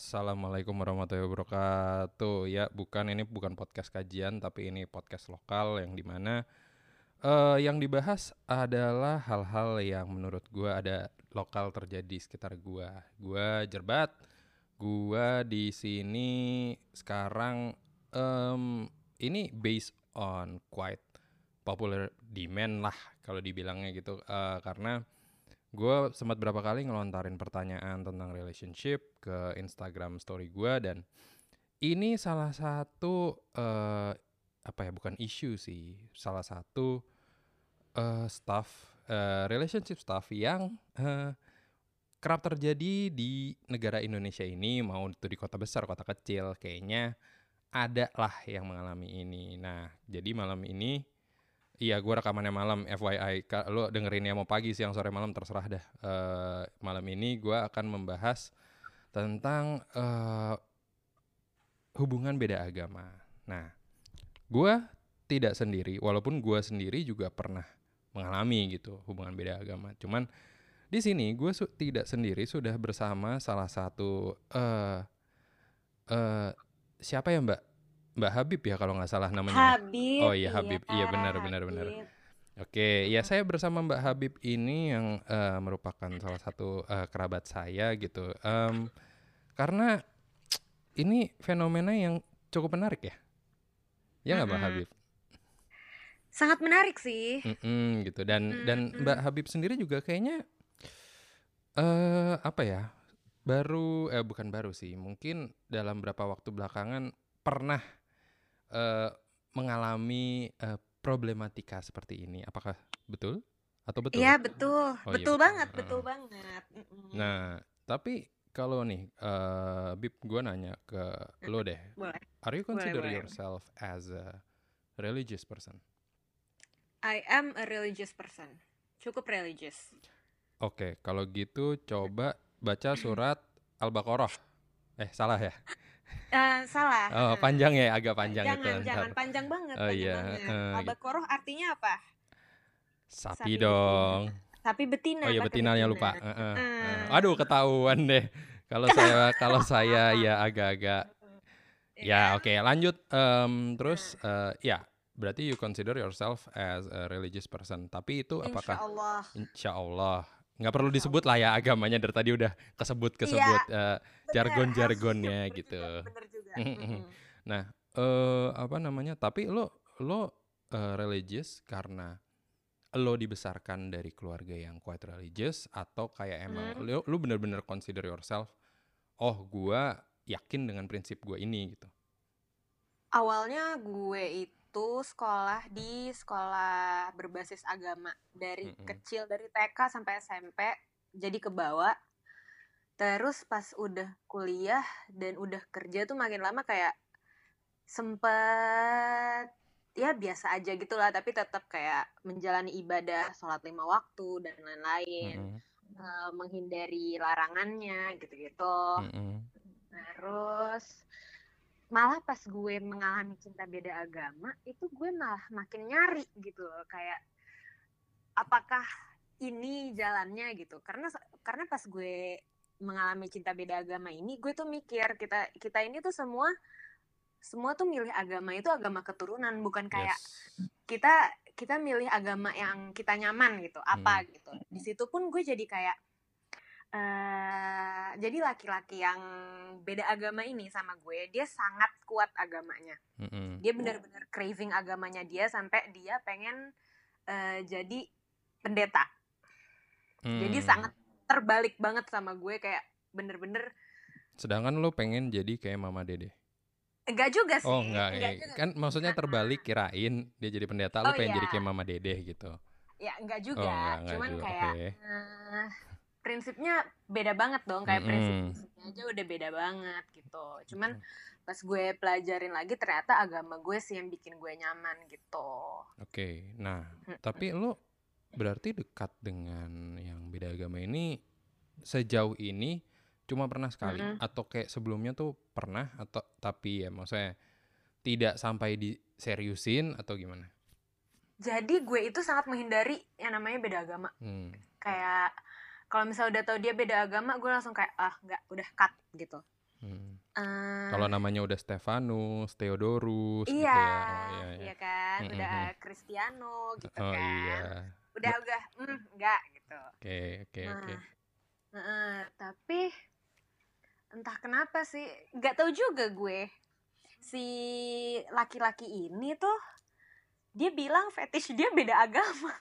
Assalamualaikum warahmatullahi wabarakatuh. Ya, ini bukan podcast kajian, tapi ini podcast lokal yang dimana yang dibahas adalah hal-hal yang menurut gue ada lokal terjadi sekitar gue. Gue Jerbat. Gue di sini sekarang ini based on quite popular demand lah kalau dibilangnya gitu, karena gue sempat berapa kali ngelontarin pertanyaan tentang relationship ke Instagram story gue, dan ini salah satu bukan isu sih, salah satu relationship stuff yang kerap terjadi di negara Indonesia ini, mau itu di kota besar, kota kecil, kayaknya ada lah yang mengalami ini. Nah, jadi malam ini, iya, gue rekamannya malam, FYI. Lo dengerinnya mau pagi, siang, sore, malam, terserah dah. Malam ini gue akan membahas tentang hubungan beda agama. Nah, gue tidak sendiri, walaupun gue sendiri juga pernah mengalami gitu hubungan beda agama. Cuman di sini gue tidak sendiri, sudah bersama salah satu siapa ya, Mbak Habib ya kalau nggak salah namanya. Habib, Oh iya, iya Habib. Iya, benar. Habib. Oke, ya saya bersama Mbak Habib ini yang merupakan salah satu kerabat saya gitu. Karena ini fenomena yang cukup menarik ya. Ya nggak, Mbak Mm-mm. Habib? Sangat menarik sih. Gitu. Dan Mbak Mm-mm. Habib sendiri juga kayaknya apa ya? Bukan baru sih. Mungkin dalam beberapa waktu belakangan pernah eh, mengalami problematika seperti ini. Apakah betul? Atau betul? Iya betul, Oh iya, betul betul. banget, betul banget. Mm-mm. Nah, tapi kalau nih, Bib, gue nanya ke lo deh. Boleh, Are you boleh, consider boleh. yourself as a religious person? I am a religious person. Cukup religious. Oke, kalau gitu coba baca surat Al-Baqarah. Salah ya? Salah. Oh, panjang ya, agak panjang itu. Jangan Ntar. panjang banget, Oh panjang iya, banget. Al-Baqarah artinya apa? sapi Sapi betina. dong. Sapi Oh betina, iya, pakai betinanya betina. lupa. Uh, Aduh, ketahuan deh. Kalau saya ya agak-agak. ya Ya, kan? oke, lanjut. Terus, Nah, ya, berarti you consider yourself as a religious person. Tapi itu insya apakah, Allah, insya Allah, nggak perlu insya disebut Allah. lah ya agamanya, dari tadi udah Iya, kesebut bener, harus jargon-jargonnya bener juga, gitu. bener juga. Nah, apa namanya? Tapi lo religious karena lo dibesarkan dari keluarga yang quite religious, atau kayak emang Hmm. lo bener-bener consider yourself, oh gua yakin dengan prinsip gua ini gitu. Awalnya gue itu sekolah di sekolah berbasis agama dari Mm-mm. kecil, dari TK sampai SMP, jadi kebawa. Terus pas udah kuliah dan udah kerja tuh makin lama kayak sempet ya biasa aja gitulah, tapi tetap kayak menjalani ibadah, sholat 5 waktu dan lain-lain. Mm-mm. Menghindari larangannya gitu-gitu. Mm-mm. Terus malah pas gue mengalami cinta beda agama itu gue malah makin nyari gitu loh, kayak apakah ini jalannya gitu, karena pas gue mengalami cinta beda agama ini gue tuh mikir kita kita ini tuh semua semua tuh milih agama itu agama keturunan, bukan kayak Yes. kita kita milih agama yang kita nyaman gitu Mm. apa gitu. Di situ pun gue jadi kayak jadi laki-laki yang beda agama ini sama gue, dia sangat kuat agamanya. Mm-mm. Dia benar-benar craving agamanya dia sampai dia pengen jadi pendeta. Jadi Mm. sangat terbalik banget sama gue, kayak bener-bener Sedangkan lo pengen jadi kayak Mama Dede. enggak juga Oh sih, enggak, enggak juga. kan maksudnya terbalik, kirain dia jadi pendeta, lo Oh pengen jadi iya, kayak Mama Dede gitu. ya enggak Oh juga, enggak cuman juga, kayak oke. prinsipnya beda banget dong, kayak Mm-mm. prinsipnya aja udah beda banget gitu. Cuman pas gue pelajarin lagi ternyata agama gue sih yang bikin gue nyaman gitu. Oke, nah tapi lo berarti dekat dengan yang beda agama ini sejauh ini cuma pernah sekali, Mm-mm. atau kayak sebelumnya tuh pernah, atau tapi ya maksudnya tidak sampai diseriusin atau gimana? Jadi gue itu sangat menghindari yang namanya beda agama. Hmm. Kayak kalau misalnya udah tahu dia beda agama, gue langsung kayak nggak, udah cut gitu. Kalau namanya udah Stefanus, Theodorus gitu Iya, ya. Oh iya ya. iya kan, udah Cristiano gitu Oh kan, iya. udah enggak gitu. Oke. Tapi entah kenapa sih, nggak tahu juga gue si laki-laki ini tuh dia bilang fetish dia beda agama.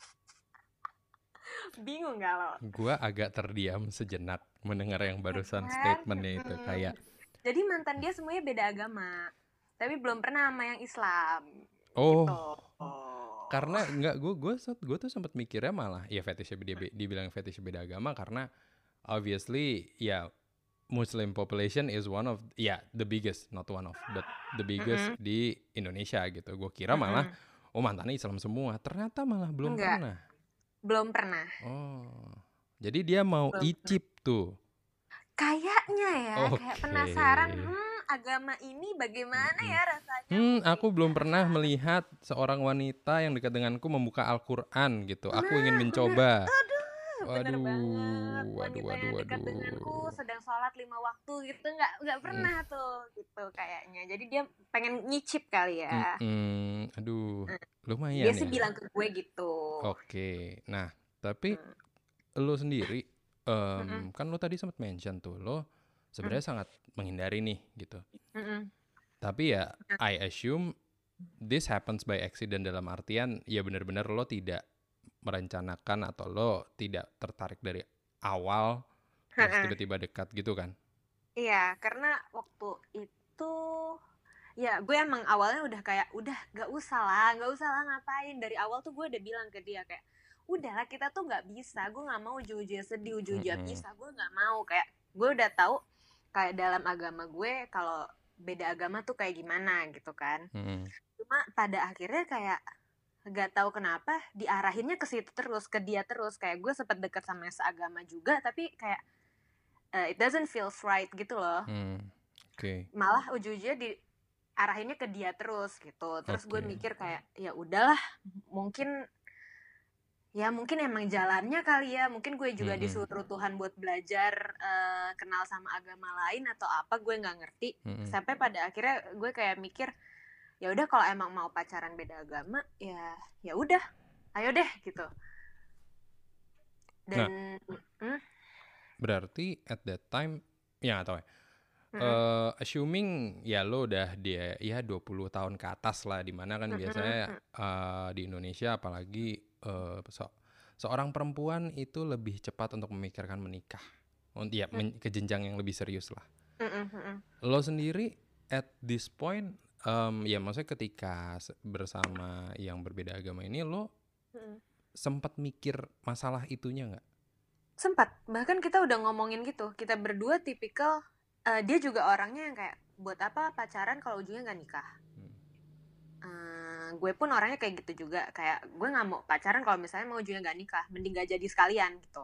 Bingung gak lo? Gua agak terdiam sejenak mendengar yang barusan Kan? statementnya itu kayak. Jadi mantan dia semuanya beda agama, tapi belum pernah sama yang Islam. Oh, Gitu. karena enggak gue tuh sempat mikirnya malah ya fetishnya dibilang fetish beda agama karena obviously ya Muslim population is one of the biggest, not one of but the biggest di Indonesia gitu. Gue kira malah mantannya Islam semua, ternyata malah belum Enggak, pernah. belum pernah. Oh, jadi dia mau icip tuh. Kayaknya ya, kayak penasaran, Okay. agama ini bagaimana ya rasanya? Aku belum pernah melihat seorang wanita yang dekat denganku membuka Al-Quran gitu. Aku ingin mencoba. Bener banget. Wanita yang dekat denganku sedang sholat 5 waktu gitu, nggak pernah tuh gitu kayaknya. Jadi dia pengen nyicip kali ya. Aduh, lumayan Dia ya. sih bilang ke gue gitu. Oke, nah tapi lo sendiri, kan lo tadi sempat mention tuh lo sebenarnya sangat menghindari nih gitu. Tapi ya I assume this happens by accident, dalam artian ya benar-benar lo tidak merencanakan atau lo tidak tertarik dari awal terus tiba-tiba dekat gitu kan? Iya, karena waktu itu ya gue emang awalnya udah kayak udah gak usah lah ngapain. Dari awal tuh gue udah bilang ke dia kayak udahlah kita tuh nggak bisa, gue nggak mau ujung-ujungnya sedih, ujung-ujungnya bisa, gue nggak mau. Kayak gue udah tahu kayak dalam agama gue kalau beda agama tuh kayak gimana gitu kan. Cuma pada akhirnya kayak gak tahu kenapa diarahinnya ke situ terus, ke dia terus. Kayak gue sempet deket sama yang seagama juga tapi kayak it doesn't feel right gitu loh. Malah ujung-ujungnya diarahinnya ke dia terus gitu. Terus gue mikir kayak ya udahlah, mungkin emang jalannya kali ya. Mungkin gue juga disuruh Tuhan buat belajar kenal sama agama lain atau apa, gue nggak ngerti. Sampai pada akhirnya gue kayak mikir ya udah kalau emang mau pacaran beda agama ya udah ayo deh gitu. Dan berarti at that time ya nggak tahu ya, assuming ya lo udah dia ya 20 tahun ke atas lah, dimana kan biasanya di Indonesia apalagi seorang perempuan itu lebih cepat untuk memikirkan menikah, ke jenjang yang lebih serius lah. Lo sendiri at this point ya maksudnya ketika bersama yang berbeda agama ini lo sempat mikir masalah itunya nggak? Sempat, bahkan kita udah ngomongin gitu. Kita berdua tipikal dia juga orangnya yang kayak buat apa pacaran kalau ujungnya nggak nikah. Gue pun orangnya kayak gitu juga, kayak gue nggak mau pacaran kalau misalnya mau ujungnya nggak nikah, mending gak jadi sekalian gitu.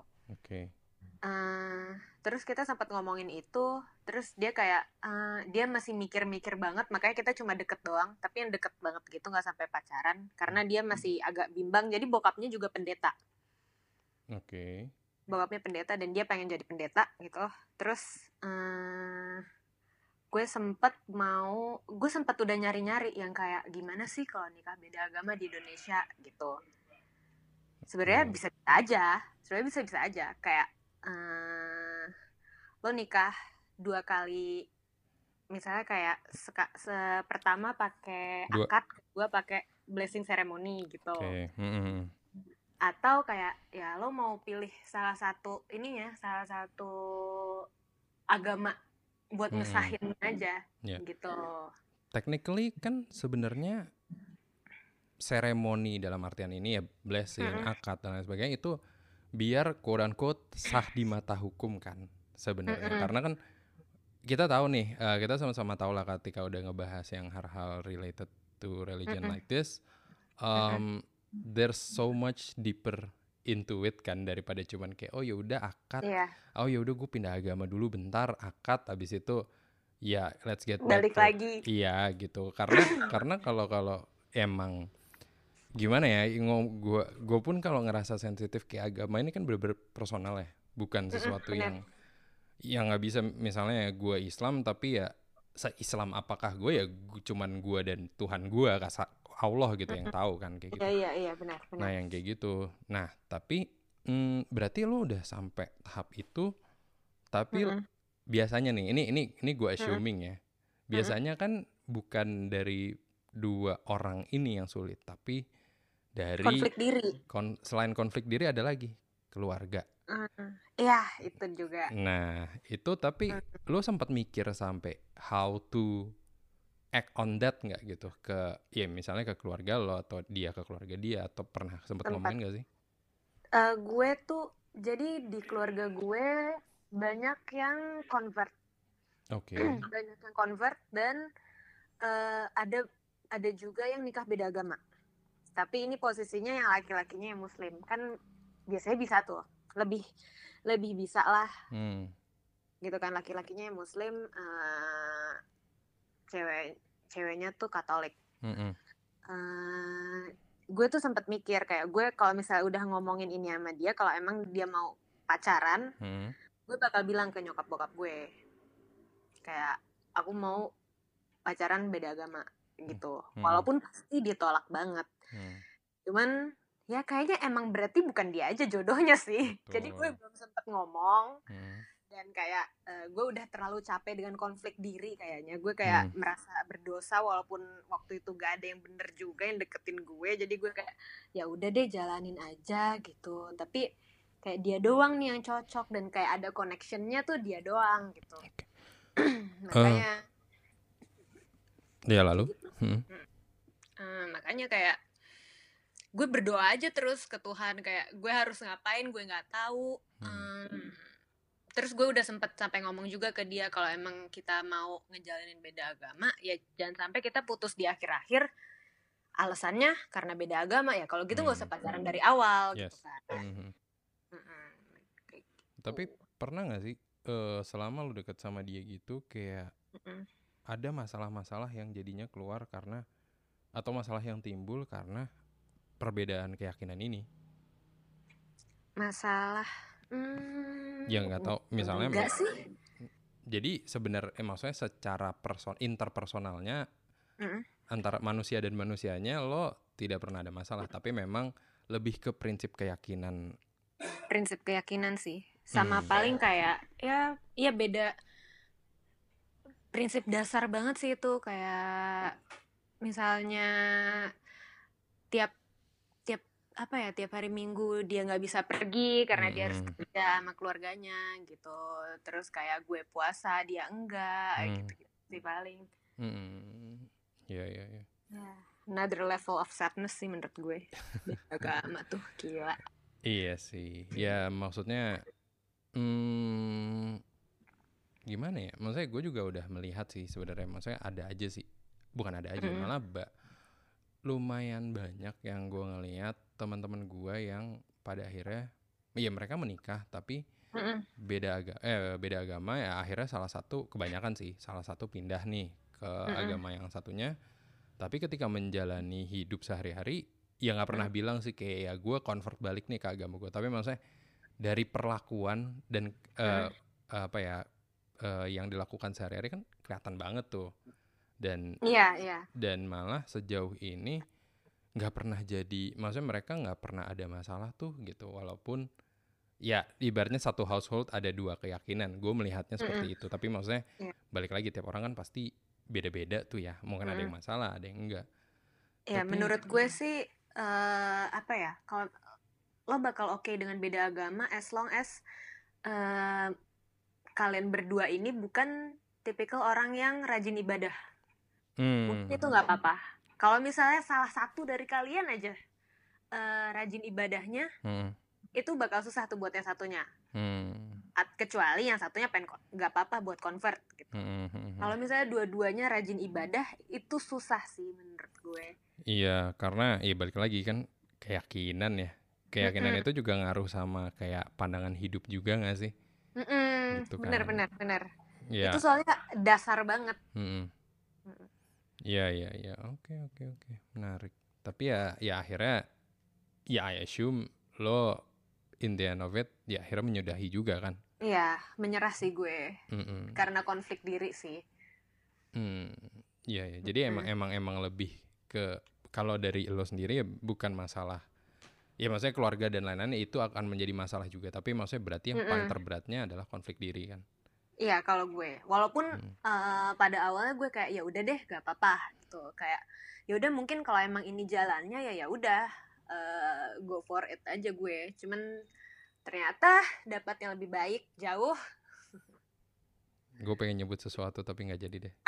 Terus kita sempat ngomongin itu, terus dia kayak dia masih mikir-mikir banget, makanya kita cuma deket doang, tapi yang deket banget gitu, nggak sampai pacaran, karena dia masih agak bimbang. Jadi bokapnya juga pendeta. Bokapnya pendeta dan dia pengen jadi pendeta gitu. Terus gue sempat udah nyari-nyari yang kayak gimana sih kalau nikah beda agama di Indonesia gitu. Sebenarnya bisa aja kayak lo nikah 2 kali, misalnya kayak pertama pakai akad, kedua pakai blessing ceremony gitu. Atau kayak ya lo mau pilih salah satu agama buat ngesahin aja gitu. Technically kan sebenarnya seremoni dalam artian ini ya blessing, akad dan lain sebagainya itu biar quote unquote sah di mata hukum kan sebenarnya. Karena kan kita tahu nih, kita sama-sama tahu lah ketika udah ngebahas yang hal-hal related to religion like this, there's so much deeper into it kan, daripada cuman kayak oh ya udah akad, oh ya udah gue pindah agama dulu bentar, akad habis itu ya let's get back balik lagi. Iya gitu. Karena kalau emang gimana ya, gue pun kalau ngerasa sensitif ke agama ini kan bener-bener personal ya, bukan sesuatu Ya nggak bisa misalnya gue Islam tapi ya se-Islam apakah gue ya cuman gue dan Tuhan gue Allah gitu yang Mm-mm. tahu kan kayak Iya gitu. iya iya benar Nah benar. yang kayak gitu. Nah tapi berarti lo udah sampai tahap itu tapi Mm-mm. biasanya nih ini gue Mm-mm. assuming ya. Mm-mm. Biasanya kan bukan dari dua orang ini yang sulit tapi dari Konflik diri. selain konflik diri ada lagi keluarga. Iya itu juga. Nah, itu tapi Mm. lo sempat mikir sampai how to act on that nggak gitu ke ya misalnya ke keluarga lo atau dia ke keluarga dia atau pernah sempat Tempat. ngomongin gak sih? Gue tuh jadi di keluarga gue banyak yang convert, Oke. banyak yang convert dan ada juga yang nikah beda agama. Tapi ini posisinya yang laki-lakinya yang muslim. Kan biasanya bisa tuh. Lebih lebih bisa lah Hmm. gitu kan, laki-lakinya yang muslim, ceweknya tuh Katolik. Mm-mm. Eh, gue tuh sempat mikir kayak gue kalau misalnya udah ngomongin ini sama dia, kalau emang dia mau pacaran, Hmm. gue bakal bilang ke nyokap bokap gue kayak aku mau pacaran beda agama gitu. Hmm. Walaupun pasti ditolak banget. Hmm. Cuman ya kayaknya emang berarti bukan dia aja jodohnya sih. Jadi gue Betul. belum sempet ngomong Hmm. dan kayak gue udah terlalu capek dengan konflik diri kayaknya. Gue Hmm. kayak merasa berdosa walaupun waktu itu gak ada yang bener juga yang deketin gue. Jadi gue kayak ya udah deh jalanin aja gitu. Tapi kayak dia doang nih yang cocok dan kayak ada connectionnya tuh dia doang gitu. Oke. Makanya Ya kayak lalu. gitu. Hmm. Makanya kayak gue berdoa aja terus ke Tuhan kayak gue harus ngapain gue nggak tahu. Terus gue udah sempet sampai ngomong juga ke dia kalau emang kita mau ngejalanin beda agama ya jangan sampai kita putus di akhir-akhir alasannya karena beda agama, ya kalau gitu nggak usah pacaran dari awal gitu Yes. kan. Mhm. Kayak Tapi gitu. pernah nggak sih selama lu deket sama dia gitu kayak Mm-mm. ada masalah-masalah yang jadinya keluar karena atau masalah yang timbul karena perbedaan keyakinan ini? Masalah Ya nggak tahu misalnya enggak sih. jadi sebenarnya maksudnya secara interpersonalnya Mm-mm. antara manusia dan manusianya lo tidak pernah ada masalah tapi memang lebih ke prinsip keyakinan. Prinsip keyakinan sih sama paling kayak ya beda prinsip dasar banget sih itu kayak misalnya tiap tiap apa ya tiap hari Minggu dia nggak bisa pergi karena dia harus kerja sama keluarganya gitu, terus kayak gue puasa dia enggak gitu sih paling. Iya iya iya. Another level of sadness sih menurut gue. Beda agama tuh gila. Iya sih ya maksudnya gimana ya maksudnya gue juga udah melihat sih sebenarnya maksudnya ada aja sih bukan ada aja malah lumayan banyak yang gue ngelihat teman-teman gue yang pada akhirnya ya mereka menikah tapi beda agama ya akhirnya kebanyakan sih salah satu pindah nih ke agama yang satunya tapi ketika menjalani hidup sehari-hari ya nggak pernah bilang sih kayak ya gue convert balik nih ke agama gue tapi maksudnya dari perlakuan dan apa ya yang dilakukan sehari-hari kan kelihatan banget tuh dan Iya. dan malah sejauh ini nggak pernah jadi maksudnya mereka nggak pernah ada masalah tuh gitu walaupun ya ibaratnya satu household ada dua keyakinan gue melihatnya seperti itu tapi maksudnya balik lagi tiap orang kan pasti beda-beda tuh ya mungkin ada yang masalah ada yang enggak Ya tapi menurut gue sih apa ya kalau lo bakal oke dengan beda agama as long as kalian berdua ini bukan tipikal orang yang rajin ibadah. Mungkin itu nggak apa-apa. Kalau misalnya salah satu dari kalian aja rajin ibadahnya, itu bakal susah tuh buat yang satunya. Kecuali yang satunya nggak apa-apa buat convert gitu. Kalau misalnya dua-duanya rajin ibadah, itu susah sih menurut gue. Iya, karena ya balik lagi kan keyakinan ya. Keyakinan itu juga ngaruh sama kayak pandangan hidup juga nggak sih? Gitu kan. Bener. Ya. Itu soalnya dasar banget. Iya. Oke. Menarik. Tapi ya akhirnya ya I assume lo in the end of it ya akhirnya menyudahi juga kan. Iya, menyerah sih gue. Mm-mm. Karena konflik diri sih. Iya, ya. Jadi emang lebih ke kalau dari lo sendiri ya bukan masalah. Ya maksudnya keluarga dan lain-lain itu akan menjadi masalah juga. Tapi maksudnya berarti yang paling terberatnya adalah konflik diri kan. Iya, kalau gue. Walaupun pada awalnya gue kayak ya udah deh, gak apa-apa gitu. Kayak ya udah mungkin kalau emang ini jalannya ya udah go for it aja gue. Cuman ternyata dapat yang lebih baik jauh. Gue pengen nyebut sesuatu tapi nggak jadi deh.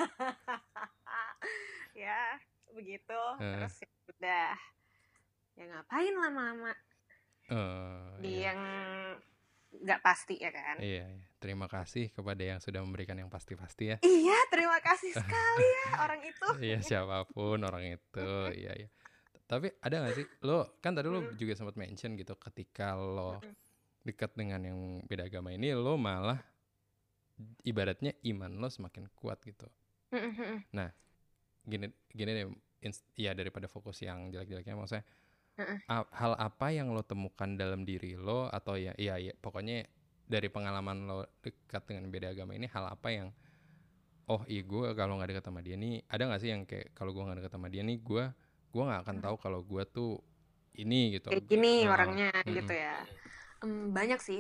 Ya begitu. Terus ya udah, ya ngapain lama-lama di yang nggak pasti ya kan. Iya. Terima kasih kepada yang sudah memberikan yang pasti-pasti ya. Iya, terima kasih sekali ya orang itu. Iya, siapapun orang itu. Iya. Tapi ada gak sih, lo kan tadi lo juga sempat mention gitu, ketika lo dekat dengan yang beda agama ini, lo malah ibaratnya iman lo semakin kuat gitu. Nah, gini deh, ya daripada fokus yang jelek-jeleknya, maksudnya hal apa yang lo temukan dalam diri lo, atau ya pokoknya dari pengalaman lo dekat dengan beda agama ini, hal apa yang gue kalau nggak dekat sama dia nih, ada nggak sih yang kayak kalau gue nggak dekat sama dia nih, gue nggak akan tahu kalau gue tuh ini gitu. Kayak gini orangnya gitu ya. Banyak sih.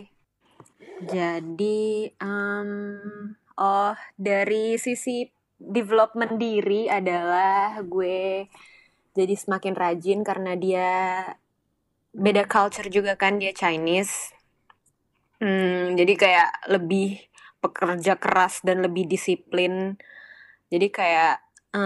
Jadi dari sisi development diri adalah gue jadi semakin rajin karena dia beda culture juga kan, dia Chinese. Jadi kayak lebih pekerja keras dan lebih disiplin. Jadi kayak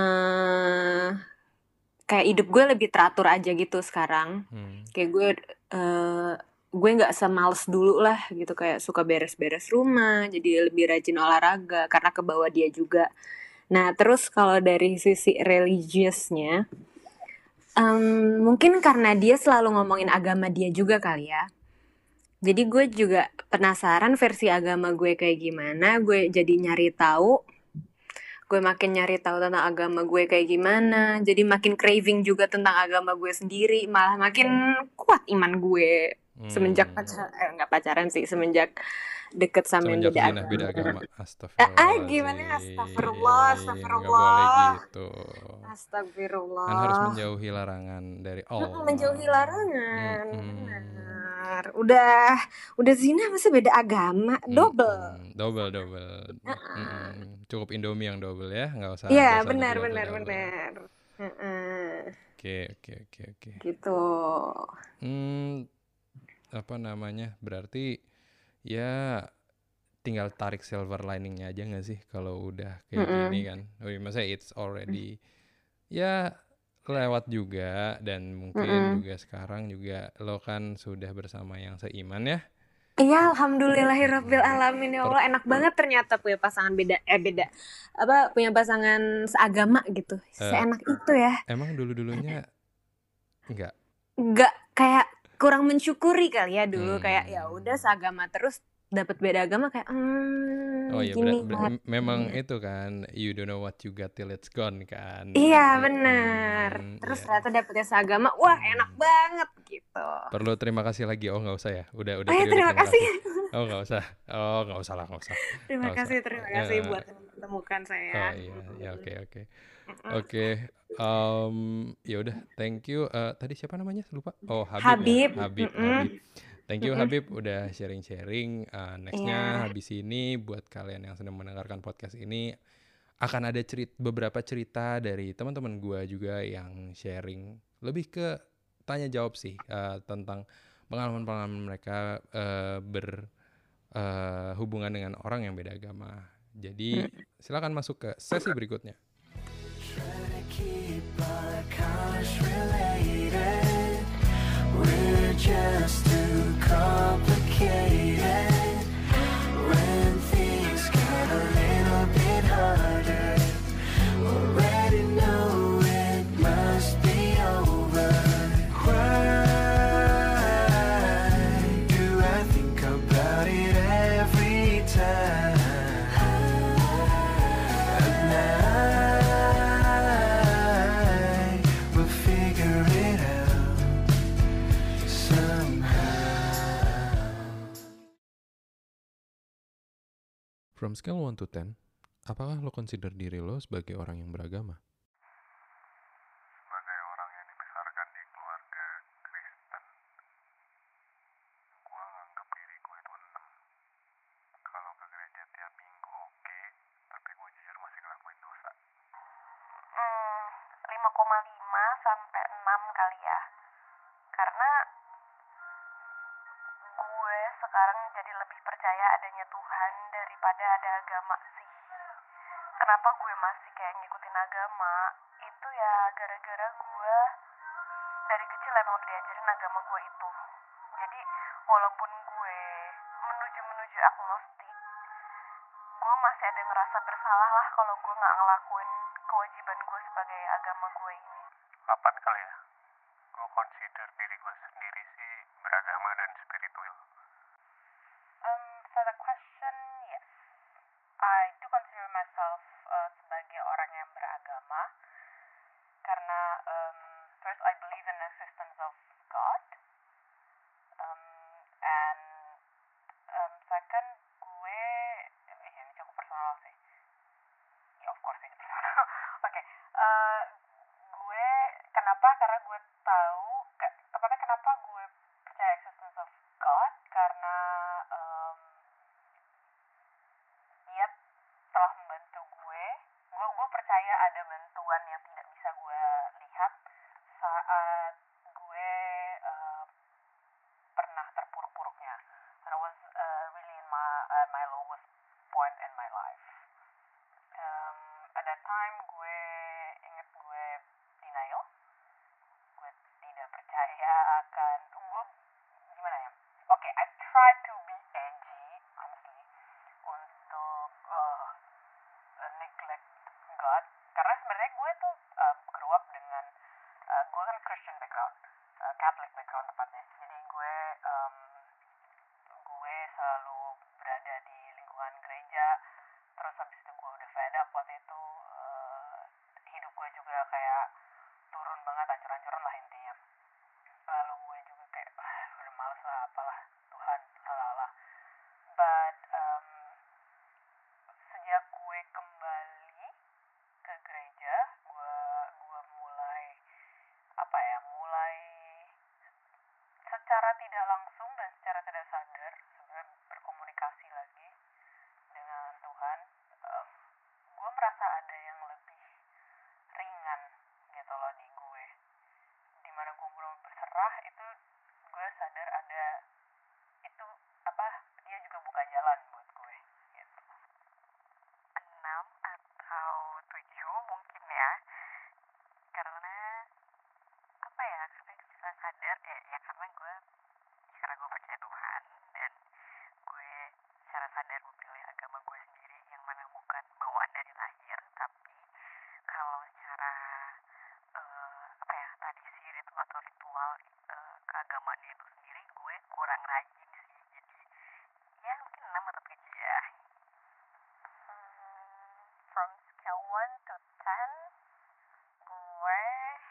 hidup gue lebih teratur aja gitu sekarang. Kayak gue nggak semales dulu lah gitu, kayak suka beres-beres rumah, jadi lebih rajin olahraga karena kebawa dia juga. Nah terus kalau dari sisi religiousnya, mungkin karena dia selalu ngomongin agama dia juga kali ya. Jadi gue juga penasaran versi agama gue kayak gimana. Gue jadi nyari tahu. Gue makin nyari tahu tentang agama gue kayak gimana. Jadi makin craving juga tentang agama gue sendiri. Malah makin kuat iman gue semenjak nggak pacaran sih, semenjak deket sama yang beda agama. Astagfirullah. Gimana? Astagfirullah. Nggak boleh gitu. Astagfirullah. Kan harus menjauhi larangan dari Allah. Menjauhi larangan. Benar. Udah zina masa beda agama, double. Cukup Indomie yang double ya, nggak usah. Iya, benar. Oke. Gitu. Apa namanya? Berarti ya tinggal tarik silver liningnya aja nggak sih kalau udah kayak gini kan? Maksudnya it's already ya lewat juga, dan mungkin juga sekarang juga lo kan sudah bersama yang seiman ya. Iya, alhamdulillahirabbil alamin ya Allah. Enak banget ternyata punya pasangan punya pasangan seagama gitu. Seenak itu ya. Emang dulunya enggak kayak kurang mensyukuri kali ya dulu. Kayak ya udah seagama terus dapat beda agama kayak gini. Memang itu kan, you don't know what you got till it's gone kan. Iya benar. Terus ternyata dapetnya seagama, wah enak banget gitu. Perlu terima kasih lagi? Nggak usah ya, udah terima kasih. Nggak usah lah. Terima kasih buat menemukan saya. Oke. Ya udah, thank you. Tadi siapa namanya? Lupa. Habib. Habib. Thank you Habib udah sharing-sharing. Nextnya habis ini buat kalian yang sedang mendengarkan podcast ini akan ada beberapa cerita dari teman-teman gue juga yang sharing lebih ke tanya jawab sih tentang pengalaman mereka berhubungan dengan orang yang beda agama. Jadi silakan masuk ke sesi berikutnya. We're just too complicated. When things get a little bit harder, already know it must be over. Why do I think about it every time? And From scale 1 to 10, apakah lo consider diri lo sebagai orang yang beragama? Sebagai orang yang dibesarkan di keluarga Kristen, gue nganggep diri gue itu 6. Kalau ke gereja tiap minggu oke, tapi gue jujur masih ngelakuin dosa. 5,5 sampai 6 kali ya. Karena gue sekarang jadi lebih percaya adanya Tuhan daripada ada agama sih. Kenapa gue masih kayak ngikutin agama? Itu ya gara-gara gue dari kecil emang udah diajarin agama gue itu. Jadi walaupun gue menuju agnostik, gue masih ada ngerasa bersalah lah kalau gue nggak ngelakuin kewajiban gue sebagai agama gue ini. 8 kali ya. Gue consider diri gue sendiri sih beragama dan spiritual. For the question, yes, I do consider myself sebagai orang yang beragama karena first I believe in the existence of God, and second gue ini cukup personal sih. Ya of course ini personal. Oke, gue kenapa? Karena gue tahu tepatnya kenapa gue percaya existence of God karena dia telah membantu gue percaya ada bantuan yang tidak bisa gue lihat saat gue pernah terpuruk-puruknya. And I was really in my lowest point in my life. At that time gue inget gue denial, gue tidak percaya akan gue gimana ya. Oke, I try to be edgy honestly untuk neglect God karena sebenarnya gue tuh grew up dengan gue kan Christian background, Catholic background tepatnya. Jadi gue selalu berada di lingkungan gereja. Terus habis itu gue udah fed up waktu itu, hidup gue juga kayak turun banget, hancur-hancuran lah intinya. Lalu gue juga kayak udah males lah, apalah Tuhan, salah. But sejak gue kembali ke gereja, gue mulai secara tidak langsung dan secara tidak sadar sebenarnya berkomunikasi lagi dengan Tuhan. Gue merasa ada yang lebih ringan gitu loh di gue, dimana gue belum berserah itu gue sadar ada itu dia juga buka jalan buat gue gitu. 6 atau 7 mungkin ya, karena karena bisa sadar karena gue percaya Tuhan dan gue secara sadar memilih agama gue sendiri yang mana bukan bawaan dari lahir, tapi kalau secara tradisi atau ritual keagamaan itu sendiri gue kurang rajin sih, jadi ya mungkin 6 atau 7 ya. From scale 1 to 10 gue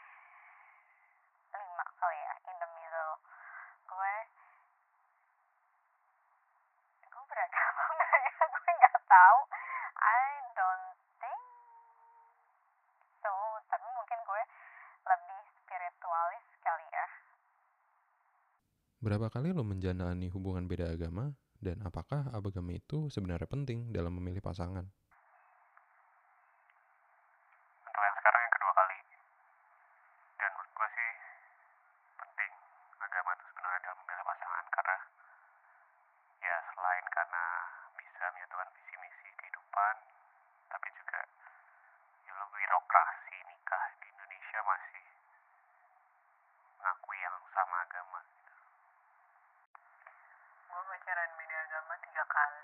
5 kali ya, in the middle. Gue beragama nggak ya? Gue nggak tahu. I don't think so. Tapi mungkin gue lebih spiritualis kali ya. Berapa kali lo menjalani hubungan beda agama, dan apakah agama itu sebenarnya penting dalam memilih pasangan? Untuk yang sekarang yang kedua kali. Dan menurut gue sih penting agama itu sebenarnya dalam memilih pasangan, karena ya selain karena bisa menyatukan visi misi kehidupan, tapi juga ya lo birokrasi nikah di Indonesia masih ngakui yang sama agama gitu. Gue pacaran beda agama 3 kali.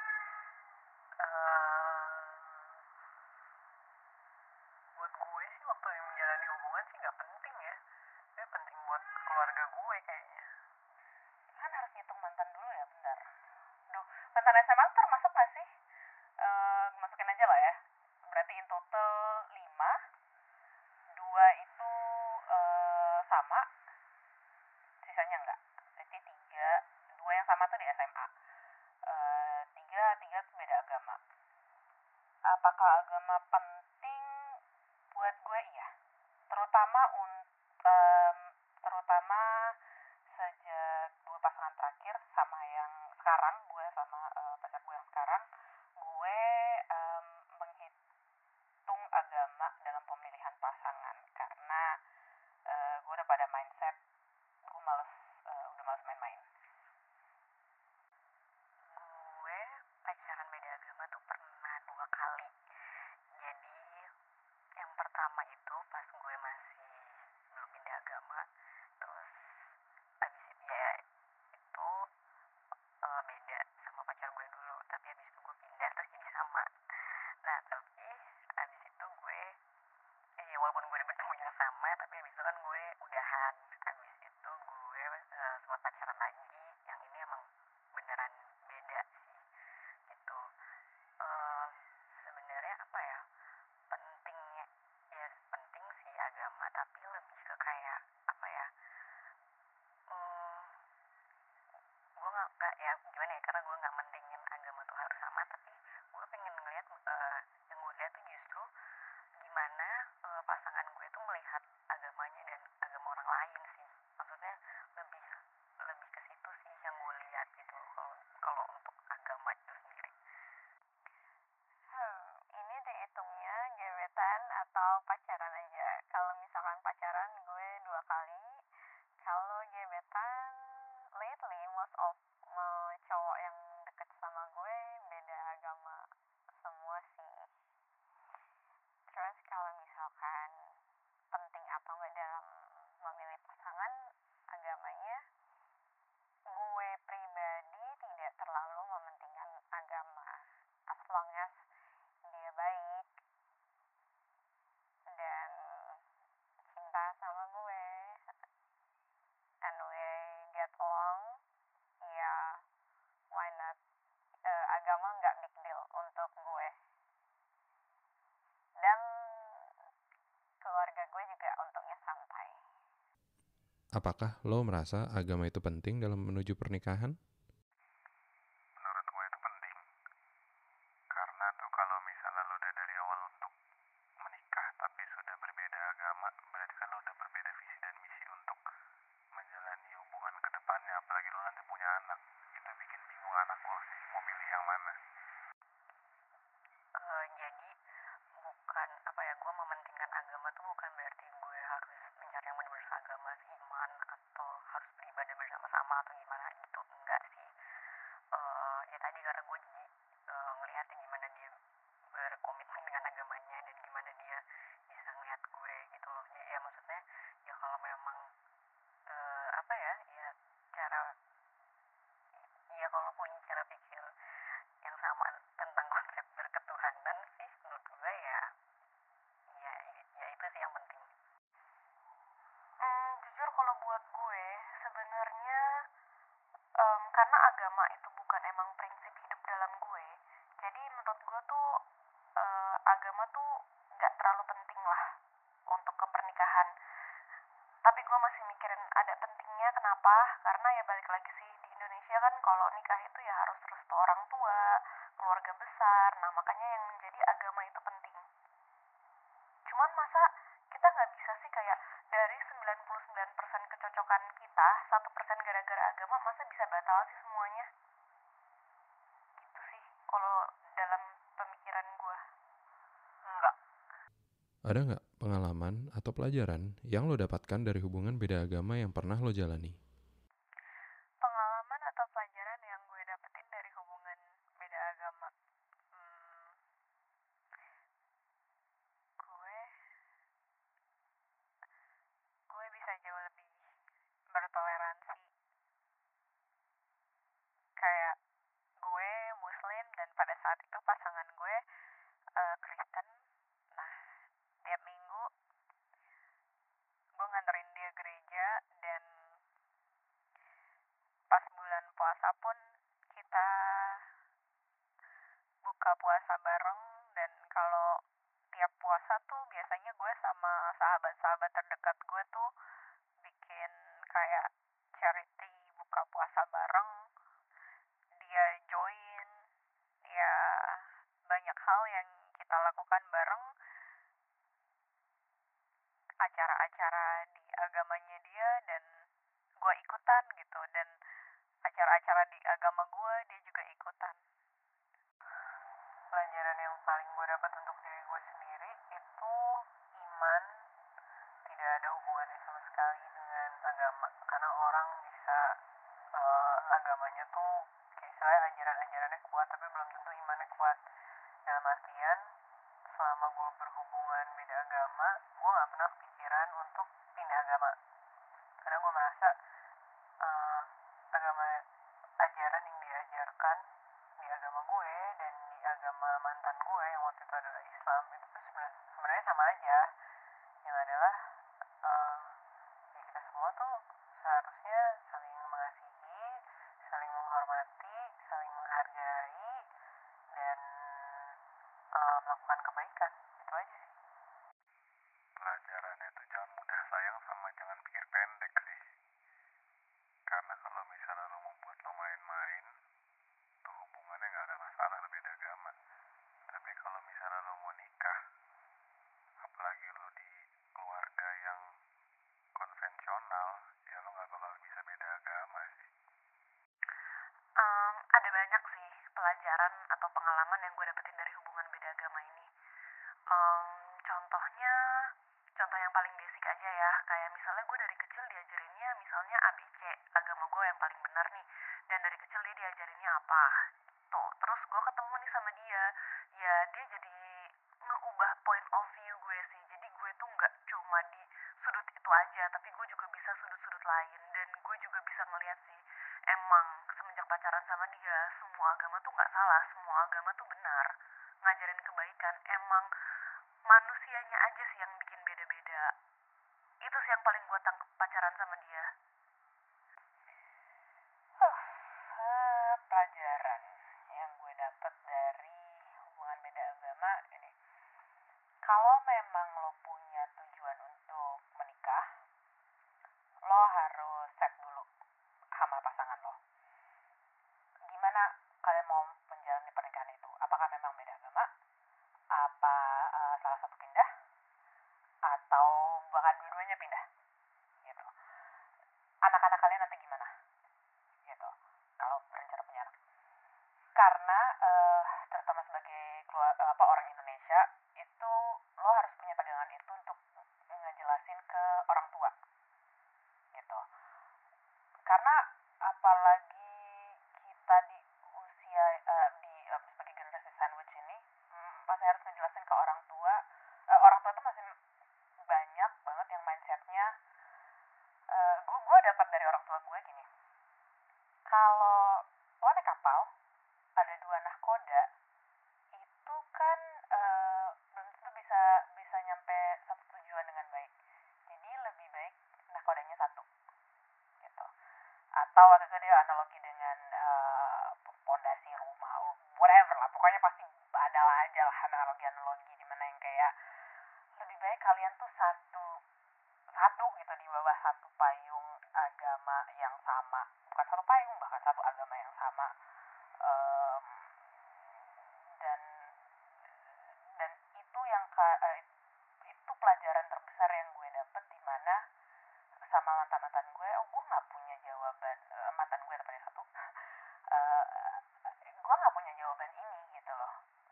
Buat gue sih waktu yang menjalani hubungan sih gak penting ya. Tapi penting buat keluarga gue kayaknya. Kan harus ngitung mantan dulu ya, bentar. Duh, mantan SMA termasuk gak sih? Masukin aja lah ya. Berarti in total 5. 2 itu sama, sisanya enggak. Berarti 3, 2 yang sama tuh di SMA. 3 tuh beda agama. apakah agama penting? Buat gue iya. Terutama terutama sejak dua pasangan terakhir sama yang sekarang, gue sama pacar gue yang sekarang, gue menghitung agama dalam pemilihan pasangan karena gue udah pada mindset gue udah males main-main. Gue pacaran beda agama tuh pernah 2 kali. Jadi yang pertama itu pas gue masih belum pindah agama, terus abis itu ya itu beda sama pacar gue dulu, tapi abis itu gue pindah terus jadi sama. Nah tapi abis itu gue walaupun gue udah bertemu yang sama, tapi abis itu kan gue udahan. Abis itu gue sempat pacaran lagi, yang ini emang beneran beda sih gitu. Sebenarnya apa ya, pentingnya ya penting sih agama, tapi lebih ke kayak apa ya, gue nggak ya gimana ya, karena gue nggak mentingin agama tuh harus sama, tapi gue pengen ngeliat yang gue lihat tuh justru gimana pasangan gue tuh melihat agamanya dan agama orang lain sih. Maksudnya lebih lebih ke situ sih yang gue lihat gitu kalau untuk agama itu sendiri. Ini dihitungnya gebetan atau pacaran aja? Kalau misalkan pacaran gue 2 kali. Kalau gebetan lately most of cowok yang deket sama gue beda agama semua sih. Terus kalau misalkan penting apa enggak dalam memilih pasangan agamanya, gue pribadi tidak terlalu mementingkan agama as long as dia baik dan cinta sama gue and we get along, ya why not. Agama nggak big deal untuk gue dan keluarga gue juga untungnya santai. Apakah lo merasa agama itu penting dalam menuju pernikahan? Menurut gue itu penting. Karena tuh kalau misalnya lo udah dari awal untuk menikah tapi sudah berbeda agama, berarti kan lo udah berbeda visi dan misi untuk menjalani hubungan ke depannya. Apalagi lo nanti punya anak. Itu bikin bingung anak lo sih, mau milih yang mana. Jadi bukan apa ya, gue mementingkan agama tuh bukan berarti gue harus mencari yang benar-benar agama iman atau harus beribadah bersama-sama atau gimana gitu, enggak sih. Ya tadi karena gue jadi ngelihatnya gimana dia berkomitmen dengan agamanya dan gimana dia bisa ngeliat gue gitu loh. Ya maksudnya ya kalau memang apa ya cara ya kalau punya cara pikir yang sama tentang konsep berketuhanan sih, menurut gue ya itu sih yang penting. Jujur kalau buat gue sebenarnya karena agama itu bukan emang prinsip hidup dalam gue, jadi menurut gue tuh agama tuh nggak terlalu penting lah untuk ke pernikahan. Tapi gue masih mikirin ada pentingnya, kenapa? Karena ya balik lagi sih, di Indonesia kan kalau nikah itu ya harus restu orang tua, keluarga besar. Nah makanya yang menjadi agama itu penting. Cuman masa kita nggak bisa sih kayak dari 99% kecocokan kita 1% gara-gara agama, masa bisa batal sih semuanya? Gitu sih kalau dalam pemikiran gue. Enggak. Ada nggak pengalaman atau pelajaran yang lo dapatkan dari hubungan beda agama yang pernah lo jalani? Pengalaman atau pelajaran yang gue dapetin dari hubungan beda agama, gue bisa jauh lebih bertoleransi. Kayak gue Muslim dan pada saat itu pasangan gue Kristen. Nah tiap minggu gue nganterin dia gereja, dan pas bulan puasa pun kita buka puasa bareng. Dan kalau tiap puasa tuh biasanya gue sama sahabat-sahabat terdekat gue tuh bikin kayak charity buka puasa bareng. Dia join, ya banyak hal yang kita kita lakukan bareng acara-acara di agamanya dia, dan gue ikutan gitu, dan acara-acara di agama gue dia juga ikutan. Pelajaran yang paling gue dapat untuk diri gue sendiri itu iman tidak ada hubungannya sama sekali dengan agama, karena orang bisa agamanya tuh kayak saya ajaran-ajarannya kuat tapi belum tentu imannya kuat. Dalam artian selama gue berhubungan beda agama, gue nggak pernah kepikiran untuk pindah agama, karena gue merasa eh, agama ajaran yang diajarkan di agama gue dan di agama mantan gue yang waktu itu adalah Islam itu tuh sebenarnya sama aja, yang adalah ya kita semua tuh seharusnya saling mengasihi, saling menghormati, saling menghargai, dan melakukan kebaikan. Itu aja sih. Pelajarannya tuh jangan mudah sayang sama jangan pikir pendek sih. Karena kalau misalnya lo membuat lo main-main, tuh hubungannya nggak ada masalah lo beda agama. Tapi kalau misalnya lo mau nikah, apalagi lo di keluarga yang konvensional, ya lo nggak bakal bisa beda agama sih. Ada banyak sih pelajaran atau pengalaman yang gue dapetin dari hubungan beda agama ini. Contohnya, contoh yang paling basic aja ya, kayak misalnya gue dari kecil diajarinnya misalnya ABC, agama gue yang paling benar nih, dan dari kecil dia diajarinnya apa. Tuh, terus gue ketemu nih sama dia, ya dia jadi ngeubah point of view gue sih, jadi gue tuh nggak cuma di sudut itu aja, tapi gue juga bisa sudut-sudut lain, dan gue juga bisa ngeliat sih, emang semenjak pacaran sama dia, semua agama tuh nggak salah, semua agama tuh benar, ngajarin kebaikan, emang manusianya aja sih yang bikin beda-beda. Itu sih yang paling gue tangkep pacaran sama dia. Pelajaran yang gue dapet dari hubungan beda agama ini, kalau memang lo punya tujuan untuk menikah, lo harus cek dulu sama pasangan lo. Gimana kalian mau menjalani pernikahan itu? Apakah memang beda agama? Apa salah satu pindah? Atau bahkan dua-duanya pindah? Gitu. Anak-anak kalian nanti gimana? Gitu. Kalau berencana punya anak. Karena terutama sebagai orang Indonesia, itu lo harus punya pegangan itu untuk ngejelasin ke orang tua. Gitu. Karena apalagi kita di usia sebagai generasi sandwich ini, masih harus ngejelasin ke orang tua. Orang tua tuh masih banyak banget yang mindsetnya, gue dapat dari orang tua gue gini, kalau lo naik kapal ada 2 nahkoda, itu kan belum tentu bisa nyampe satu tujuan dengan baik, jadi lebih baik nahkodanya 1 gitu. Atau waktu itu dia analogi dengan pondasi rumah or whatever lah, pokoknya pasti ada aja lah analogi dimana yang kayak lebih baik kalian tuh satu gitu di bawah satu payung agama yang sama, bukan satu payung, bahkan satu agama yang sama. Em, dan itu yang itu pelajaran terbesar yang gue dapet, di mana sama mantan gue, gue nggak punya jawaban, mantan gue tapi satu, gue nggak punya jawaban ini gitu loh.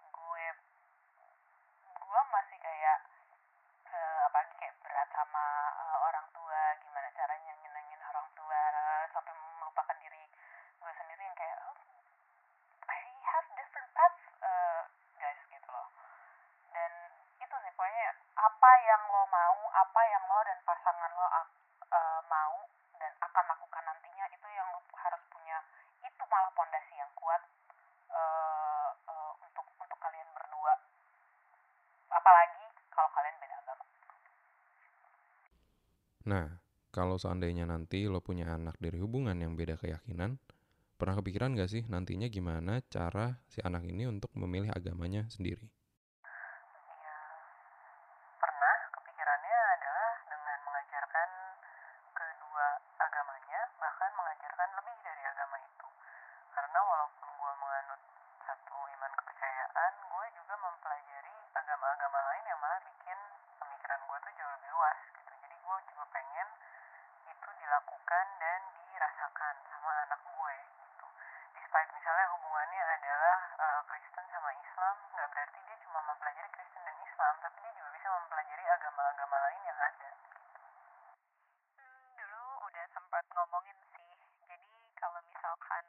Gue masih kayak apalagi kayak berat sama orang tua, gimana caranya nyenengin orang tua sampai melupakan diri gue sendiri yang kayak I have different paths guys gitu loh. Dan itu sih pokoknya, apa yang lo mau, apa yang lo dan pasangan lo mau dan akan lakukan nantinya, itu yang lo harus punya, itu malah pondasi yang kuat untuk kalian berdua, apalagi kalau kalian beda agama. Nah, kalau seandainya nanti lo punya anak dari hubungan yang beda keyakinan, pernah kepikiran gak sih nantinya gimana cara si anak ini untuk memilih agamanya sendiri? Ya, pernah kepikirannya adalah dengan mengajarkan kedua agamanya, bahkan mengajarkan lebih dari agama itu. Karena walaupun gue menganut satu iman kepercayaan, gue juga mempelajari agama-agama lain yang malah bikin pemikiran gue tuh jauh lebih luas gitu. Jadi gue juga pengen itu dilakukan dan dirasakan sama anak gue gitu. Despite misalnya hubungannya adalah Kristen sama Islam, nggak berarti dia cuma mempelajari Kristen dan Islam, tapi dia juga bisa mempelajari agama-agama lain yang ada. Dulu udah sempat ngomongin sih. Jadi kalau misalkan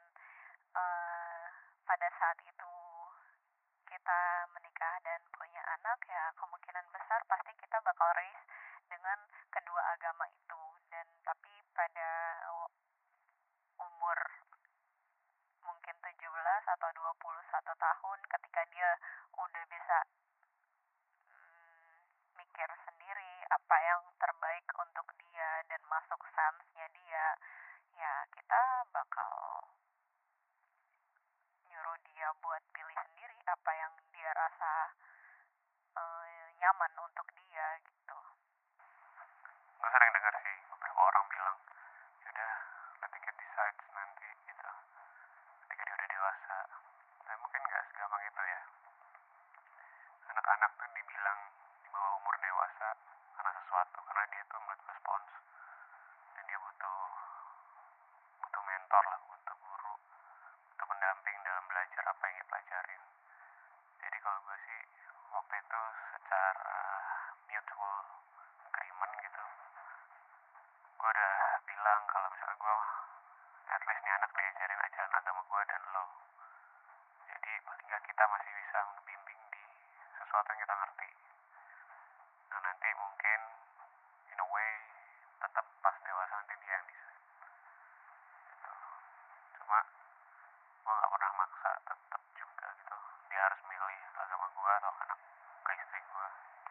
pada saat itu kita menikah dan punya anak, ya kemungkinan besar pasti kita bakal raise dengan kedua agama itu. Dan tapi pada umur mungkin 17 atau 21 tahun, ketika dia udah bisa mikir sendiri apa yang terbaik untuk dia dan masuk sense-nya dia, ya kita bakal nyuruh dia buat pilih sendiri apa yang dia rasa nyaman untuk dia gitu. Gue sering dengar sih beberapa orang bilang, yaudah let the kid decides nanti gitu, ketika dia udah dewasa. Tapi mungkin nggak segampang itu ya. Anak-anak tuh dibilang di bawah umur dewasa karena sesuatu, karena dia tuh menurut respons dan dia butuh mentor lah, butuh guru, butuh pendamping dalam belajar apa yang dia pelajarin. Jadi kalau gue sih waktu itu secara mutual agreement gitu, gue udah bilang kalau misalnya gue at least nih anak diajarin ajaran agama gue dan lo, jadi paling nggak kita masih bisa ngebimbing di sesuatu yang kita ngerti. Nah nanti mungkin in a way tetap pas dewasa nanti dia yang decide gitu. Cuma gue nggak pernah maksa, tetap juga gitu dia harus milih agama gue atau anak ke istri gue.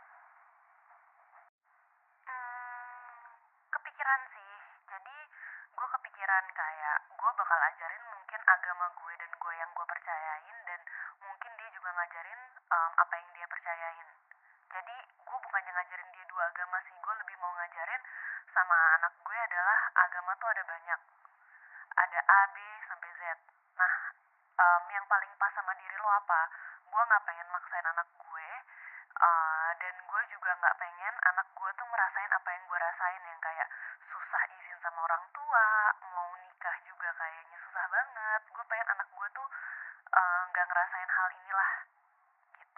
Kepikiran sih. Jadi gue kepikiran kayak gue bakal ajarin mungkin agama gue dan gue yang gue percayain, dan mungkin dia juga ngajarin apa yang dia percayain. Jadi gue bukannya ngajarin dia dua agama sih, gue lebih mau ngajarin sama anak gue adalah agama tuh ada banyak, ada A, B, sampai Z. Nah, yang paling pas sama diri lo apa? Gue nggak pengen maksain anak gue, dan gue juga nggak pengen anak gue tuh ngerasain apa yang gue rasain, yang kayak susah izin sama orang tua, mau nikah juga kayaknya susah banget. Gue pengen anak gue tuh nggak ngerasain hal inilah gitu.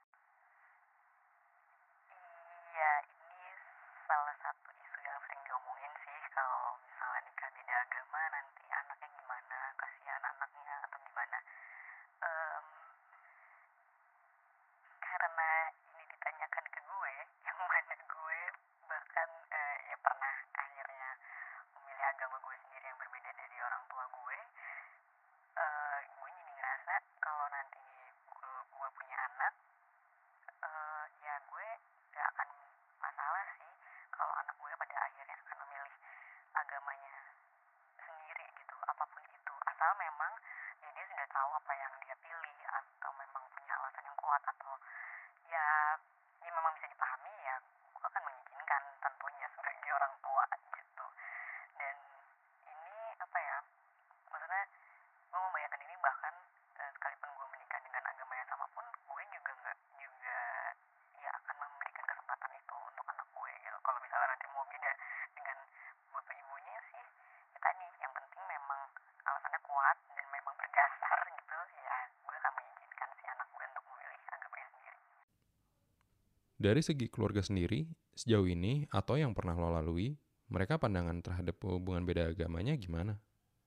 Iya, ini salah satu isu yang sering diomongin sih, kalau misalnya nikah beda agama nanti anaknya gimana, kasihan anaknya atau gimana. Karena ini ditanyakan ke gue, yang mana gue bahkan ya pernah akhirnya memilih agama gue sendiri yang berbeda dari orang tua gue. Gue jadi ngerasa kalau nanti gue punya anak, ya gue gak akan masalah sih kalau anak gue pada akhirnya akan memilih agamanya sendiri gitu, apapun itu, asal memang ya dia sudah tahu apa yang dia pilih, atau memang punya alasan yang kuat, atau ya memang bisa dipahami, ya gue akan mengizinkan tentunya sebagai orang tua gitu. Dan ini apa ya, maksudnya gue membayangkan ini bahkan sekalipun gue menikah dengan agama yang sama pun, gue juga nggak juga ya akan memberikan kesempatan itu untuk anak gue gitu. Kalau misalnya nanti mau beda dengan bapak ibunya sih, ya tadi yang penting memang alasannya kuat dan memang berdasar gitu, ya gue akan mengizinkan si anak gue untuk memilih agamanya sendiri. Dari segi keluarga sendiri, sejauh ini atau yang pernah lo lalui, mereka pandangan terhadap hubungan beda agamanya gimana?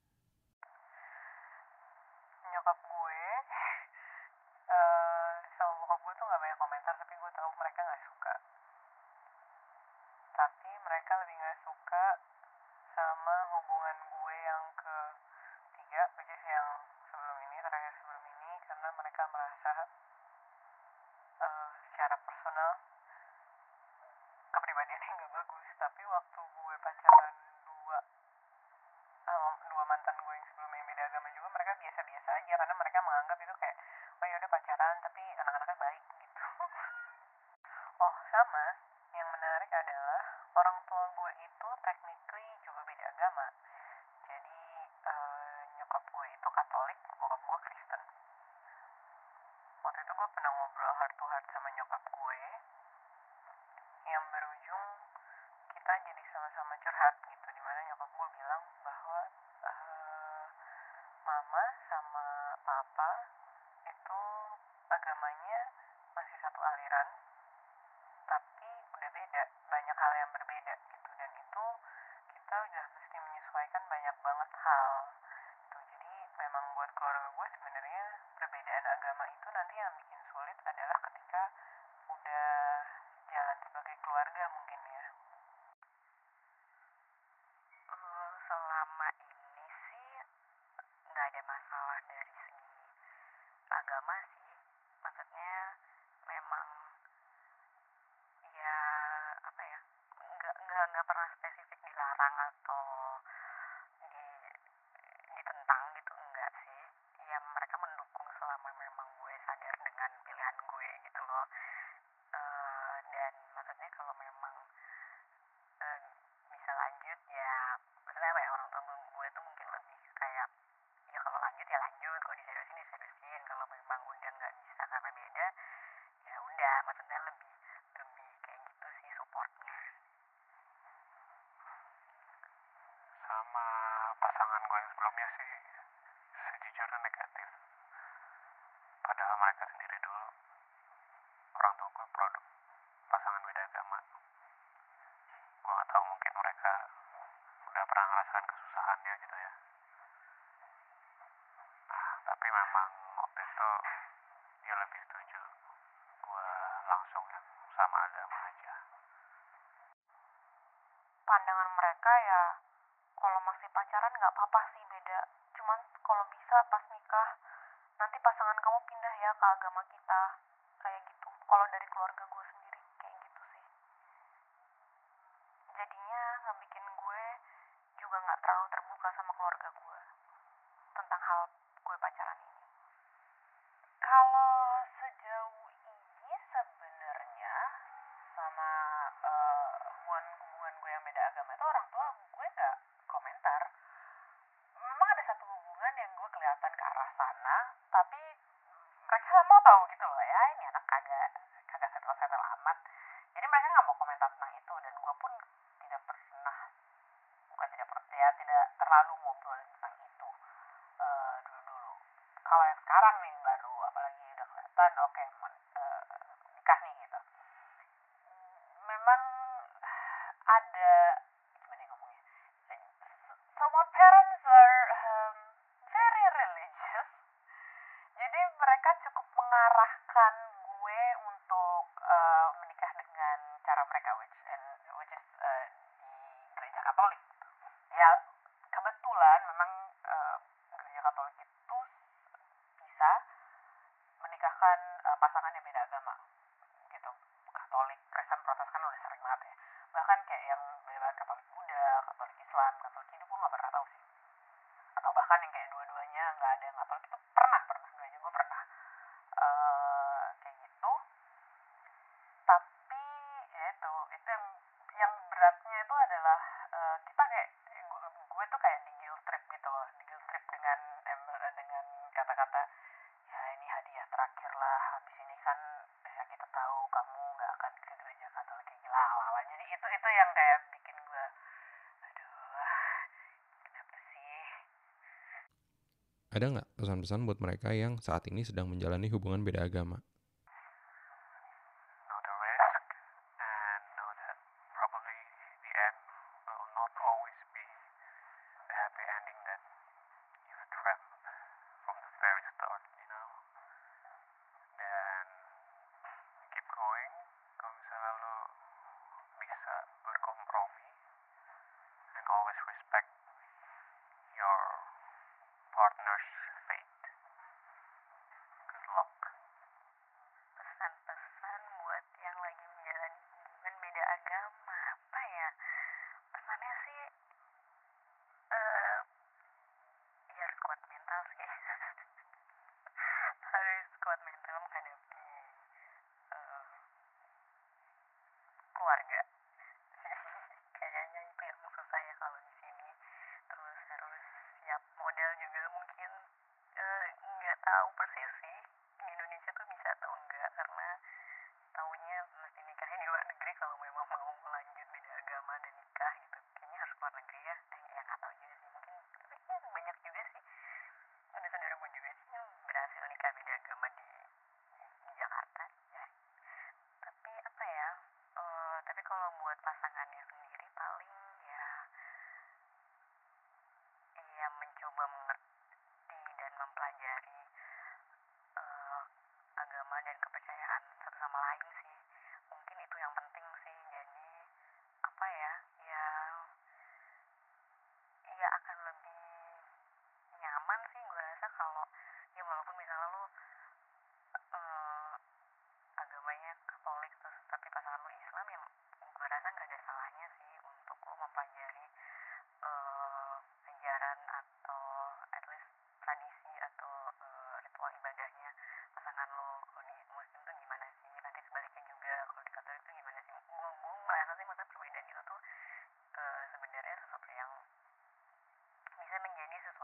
Nyokap gue sama bokap gue tuh nggak banyak komentar, tapi gue tahu mereka nggak suka. Tapi mereka lebih nggak suka sama hubungan gue yang ketiga, which is yang sebelum ini, terakhir sebelum ini, karena mereka merasa secara personal kepribadiannya nggak bagus. Tapi waktu gue pacaran dua mantan gue yang sebelumnya yang beda agama juga, mereka biasa-biasa aja, karena mereka menganggap itu kayak, oh ya udah pacaran tapi anak-anaknya baik gitu. Oh, sama yang menarik adalah orang tua gue itu technically juga beda agama. Jadi nyokap gue itu Katolik, bokap gue Kristen. Waktu itu gue pernah ngobrol heart to heart sama nyokap gue, sama-sama curhat gitu, dimana nyokap gue bilang bahwa mama sama papa itu agamanya masih satu aliran, tapi udah beda, banyak hal yang berbeda gitu, dan itu kita udah mesti menyesuaikan banyak banget hal tuh. Jadi memang buat keluarga gue sebenarnya perbedaan agama itu nanti yang bikin sulit adalah ketika udah jalan sebagai keluarga mungkin ya. Selama ini sih nggak ada masalah dari segi agama sih, maksudnya memang ya apa ya, nggak pernah spesifik dilarang atau ditentang gitu, enggak sih. Ya mereka mendukung selama memang gue sadar dengan pilihan gue gitu loh. Dan maksudnya kalau memang bisa lanjut ya, maksudnya apa ya, orang tua gue tuh mungkin lebih kayak ya kalau lanjut ya lanjut, kalau diseriusin diseriusin, kalau memang udah nggak bisa karena beda ya udah, maksudnya lebih kayak gitu sih supportnya. Sama pasangan gue yang sebelumnya sih sejujurnya negatif. Padahal mereka sendiri dulu orang tua gue produk pasangan beda agama. Gue gak tahu, mungkin mereka udah pernah ngerasakan kesusahannya gitu ya. Tapi memang waktu itu dia lebih setuju gue langsung yang sama agama aja. Pandangan mereka ya kalau masih pacaran nggak apa-apa sih beda, cuman kalau bisa pas nikah nanti pasangan kamu pindah ya ke agama kita, kayak gitu. Kalau dari keluarga gue sendiri kayak gitu sih, jadinya ngebikin gue juga nggak terlalu terbuka sama keluarga gue tentang hal gue pacaran ini. Kalau sejauh ini sebenarnya sama hubungan gue yang beda agama itu orang tua gue nggak komentar. Memang ada satu hubungan yang gue kelihatan ke arah sana, tapi mereka mau tahu gitu loh ya, ini anak kagak settle amat. Jadi mereka nggak mau komentar tentang itu, dan gue pun tidak pernah, bukan tidak pernah ya, tidak terlalu ngobrol tentang itu dulu. Kalau yang sekarang nih baru, apalagi udah kelihatan oke, nikah nih gitu. Memang ada gimana ngomongnya, some parents are very religious, jadi mereka cukup mengarahkan gue untuk menikah dengan cara mereka, which is di gereja Katolik. Ya kebetulan memang gereja Katolik itu bisa menikahkan pasangan yang beda agama gitu. Katolik, Kristen, Protestan kan udah sering banget ya. Bahkan kayak yang beda Katolik Buddha, Katolik Islam, Katolik Hindu gue nggak pernah tahu sih. Atau bahkan yang kayak dua-duanya nggak ada yang Katolik, itu pernah gereja gue pernah kayak gitu. Tapi ya itu yang beratnya itu adalah kita kayak gue tuh kayak di guilt trip gitu loh, di guilt trip dengan kata-kata ya ini hadiah terakhir lah, habis ini kan ya kita tahu kamu nggak akan ke gereja Katolik kayak gila lah. Jadi itu yang kayak bikin gue aduh kenapa sih. Ada nggak pesan-pesan buat mereka yang saat ini sedang menjalani hubungan beda agama? Know the risk and know that probably the end will not always be the happy ending that you've dreamt from the very start, you know. Dan keep going. Kalau misalnya lu bisa berkompromi and always respect your partner's fate. Good luck. Pesan-pesan buat yang lagi menjalani hubungan beda agama apa ya, pesannya sih ya harus kuat mental sih. Harus kuat mental menghadapi keluarga. Kayaknya itu yang susah ya kalau di sini.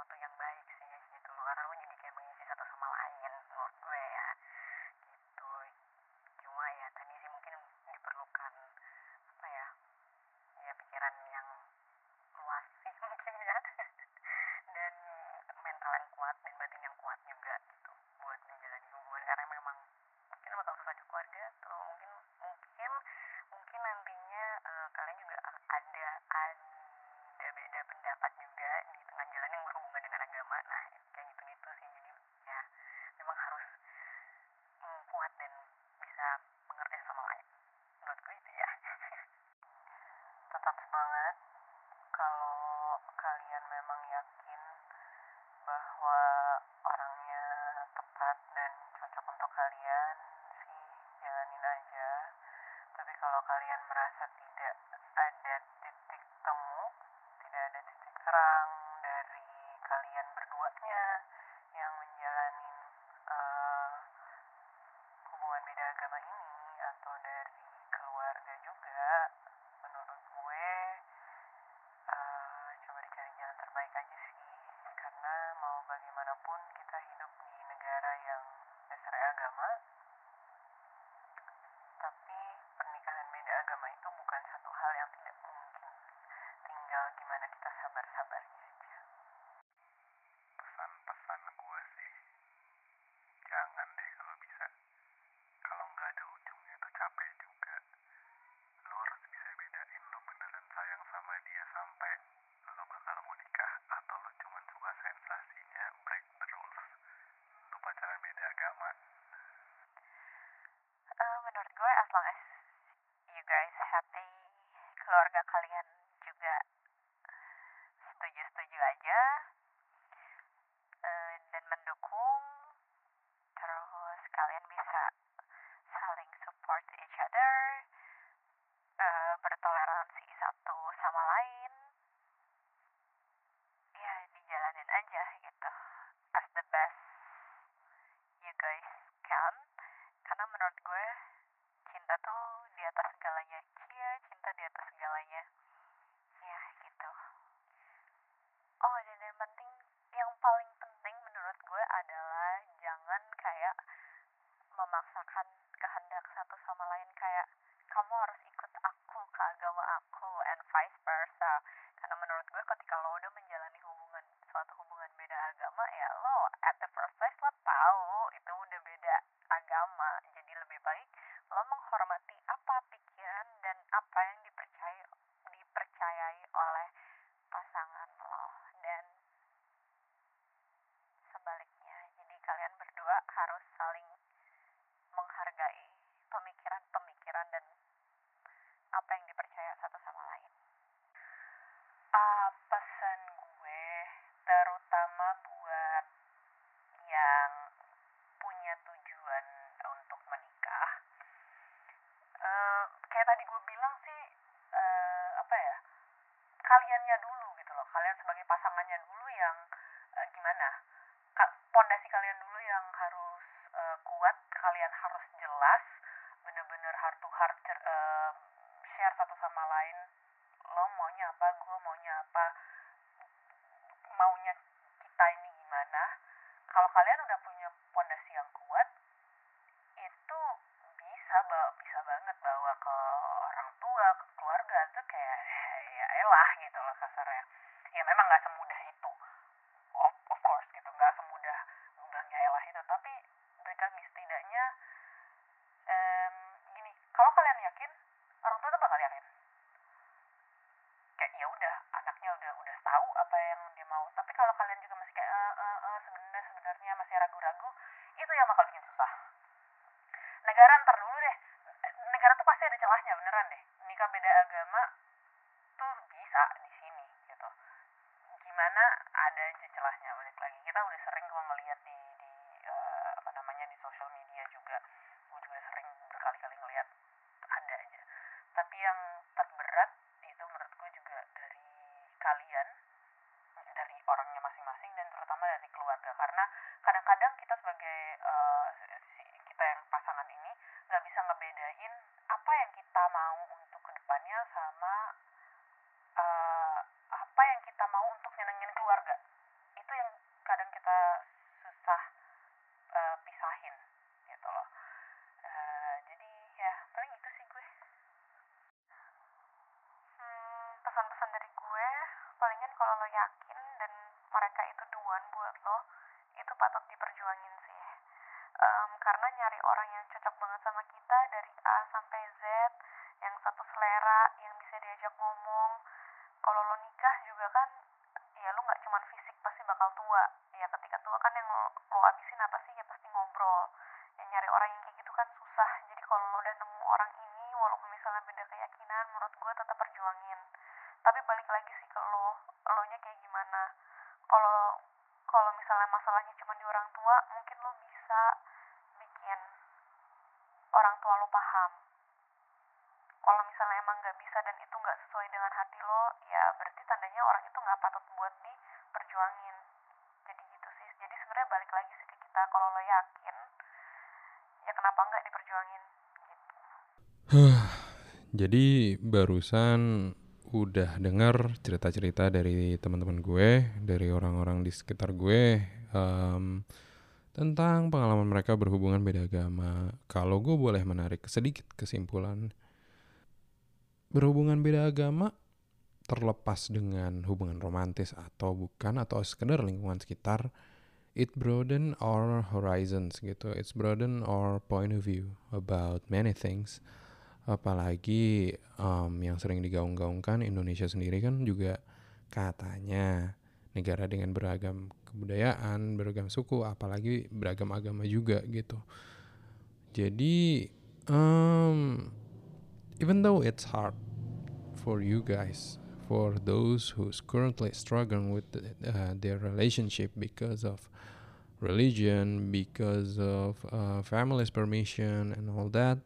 sesuatu yang baik sih gitu loh, karena lo jadi kayak mengisi satu sama lain menurut gue ya gitu. Cuma ya tadi sih mungkin diperlukan apa ya, ya pikiran yang luas sih mungkin ya dan mental yang kuat dan batin yang kuat juga gitu buat menjalani hubungan, karena memang mungkin bakal susah di keluarga, atau mungkin nantinya kalian juga ada beda pendapat juga di tengah jalan yang berhubungan dengan agama. Nah kayak gitu sih, jadi ya memang harus kuat dan bisa mengerti sama lain, menurut gue itu ya. Tetap semangat. Kalau kalian memang yakin bahwa orangnya tepat dan cocok untuk kalian sih, jalanin aja. Tapi kalau kalian merasa tidak ada titik temu, tidak ada titik terang dari kalian berduanya yang menjalani hubungan beda agama ini, atau dari keluarga juga, menurut gue coba dicari jalan terbaik aja sih, karena mau bagaimanapun kita hidup di negara yang dasarnya agama, tapi pernikahan beda agama itu bukan satu hal yang tidak mungkin, tinggal gimana kita sabar-sabarnya aja. Pesan-pesan gue sih, jangan deh kalau bisa. Kalau nggak ada ujungnya tuh capek juga. Lo harus bisa bedain lo beneran sayang sama dia sampai lo bakal mau nikah, atau lo cuman suka sensasinya break the rules lo pacaran beda agama. Menurut gue as long as you guys happy, keluarga kalian juga setuju-setuju aja dan mendukung, terus kalian bisa saling support each other, bertoleransi satu sama lain, ya dijalanin aja gitu as the best you guys can, karena menurut gue cinta tuh di atas segalanya, cinta di atas segalanya ya gitu. Oh, dan yang paling penting menurut gue adalah jangan kayak memaksakan kehendak satu sama lain, kayak kamu harus ikut aku ke agama aku and vice versa, karena menurut gue ketika lo udah menjalani suatu hubungan beda agama, ya lo at the first place lo tahu itu udah beda agama, jadi lebih baik lo menghormati apa pikiran dan apa yang dipercayai oleh pasangan lo, dan sebaliknya. Jadi kalian berdua harus saling menghargai pemikiran dan apa yang dipercaya satu sama lain. Pesan gue terutama buat yang punya tujuan untuk menikah, kayak tadi gue bilang sih, apa ya, kaliannya dulu gitu loh, kalian sebagai pasangannya dulu yang gimana, pondasi kalian dulu yang harus kuat, kalian harus jelas, bener-bener heart to heart share satu sama lain, lo maunya apa, gue maunya apa, maunya kita ini gimana. Kalau kalian udah punya pondasi yang kuat, itu bisa banget bawa ke orang tua, ke keluarga tuh kayak ya elah gitu loh kasarnya. Ya memang nggak semudah itu, of course gitu, nggak semudah bilangnya elah itu, tapi mereka setidaknya gini, kalau kalian yakin, orang tua tuh bakal yakin. Kayak ya udah, anaknya udah tahu apa yang dia mau. Tapi kalau kalian juga masih kayak sebenarnya masih ragu-ragu, itu yang bakal bikin susah. Negara ntar dulu deh, negara tuh pasti ada celahnya beneran deh. Nikah beda agama tuh bisa di sini gitu. Gimana ada aja celahnya, balik lagi. Kita udah sering kok ngelihat di apa namanya di social media juga. Gue juga sering berkali-kali ngelihat ada aja. Tapi yang terberat itu menurut gue juga dari kalian, dari orangnya masing-masing, dan terutama dari keluarga, karena kadang-kadang kita sebagai kita yang pasangan ini nggak bisa ngebedain apa yang kita mau untuk kedepannya sama apa yang kita mau untuk nyenengin keluarga. Itu yang kalau lo yakin dan mereka itu duan buat lo, itu patut diperjuangin sih. Karena nyari orang yang cocok banget sama kita dari A sampai Z, yang satu selera, yang bisa diajak ngomong. Kalau lo nikah juga kan, ya lo nggak cuman fisik, pasti bakal tua. Ya ketika tua kan yang lo habisin apa sih? Ya pasti ngobrol. Ya nyari orang yang kayak gitu kan susah. Jadi kalau lo udah nemu orang ini, walaupun misalnya beda keyakinan, menurut gue tetap perjuangin. Tapi balik lagi sih ke lo nya kayak gimana. Kalau kalau misalnya masalahnya cuma di orang tua, mungkin lo bisa bikin orang tua lo paham. Kalau misalnya emang nggak bisa dan itu nggak sesuai dengan hati lo, ya berarti tandanya orang itu nggak patut buat diperjuangin. Jadi gitu sih. Jadi sebenarnya balik lagi sih ke kita. Kalau lo yakin, ya kenapa nggak diperjuangin gitu. Jadi barusan udah dengar cerita-cerita dari teman-teman gue, dari orang-orang di sekitar gue, tentang pengalaman mereka berhubungan beda agama. Kalau gue boleh menarik sedikit kesimpulan, berhubungan beda agama terlepas dengan hubungan romantis atau bukan, atau sekedar lingkungan sekitar, it broaden our horizons gitu. It's broaden our point of view about many things. Apalagi yang sering digaung-gaungkan, Indonesia sendiri kan juga katanya negara dengan beragam kebudayaan, beragam suku, apalagi beragam agama juga gitu. Jadi even though it's hard for you guys, for those who's currently struggling with their relationship because of religion, because of family's permission and all that,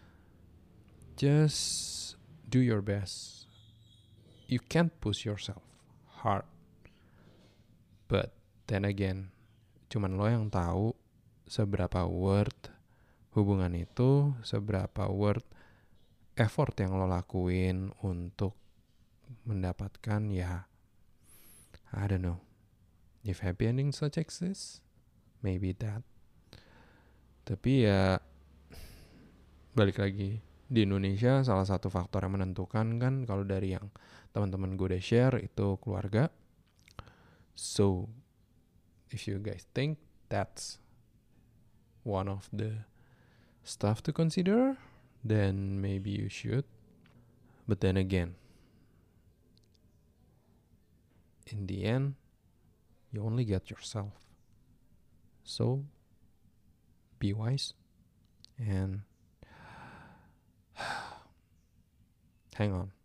just do your best. You can't push yourself hard, but then again, cuman lo yang tahu seberapa worth hubungan itu, seberapa worth effort yang lo lakuin untuk mendapatkan, ya, I don't know, if happy ending such exist, maybe that. Tapi ya balik lagi, di Indonesia salah satu faktor yang menentukan kan, kalau dari yang teman-teman gue udah share, itu keluarga. So if you guys think that's one of the stuff to consider, then maybe you should. But then again, in the end, you only get yourself. So be wise and hang on.